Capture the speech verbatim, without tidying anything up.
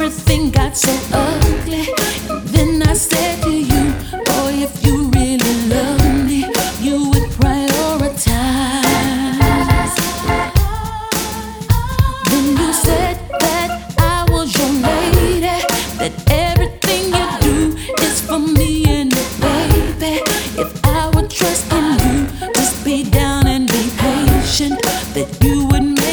everything got so ugly. And then I said to you, boy, if you really love me, you would prioritize. Then you said that I was your lady, that everything you do is for me and